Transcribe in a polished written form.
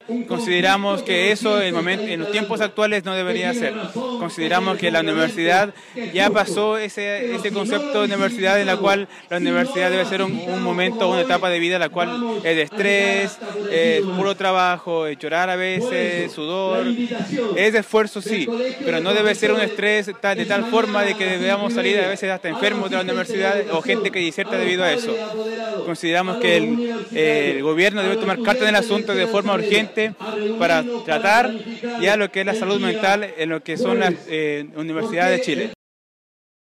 consideramos que eso en los tiempos actuales no debería ser. Consideramos que la universidad ya pasó ese concepto de universidad en la cual la universidad debe ser un momento, una etapa de vida en la cual es de estrés, es puro trabajo, es llorar a veces, sudor, es de esfuerzo sí, pero no debe ser un estrés de tal forma de que debamos salir a veces hasta enfermos de la universidad o gente que diserta debido a eso. Consideramos que el gobierno debe tomar cartas en el asunto de forma urgente para tratar ya lo que es la salud mental en lo que son las universidades de Chile.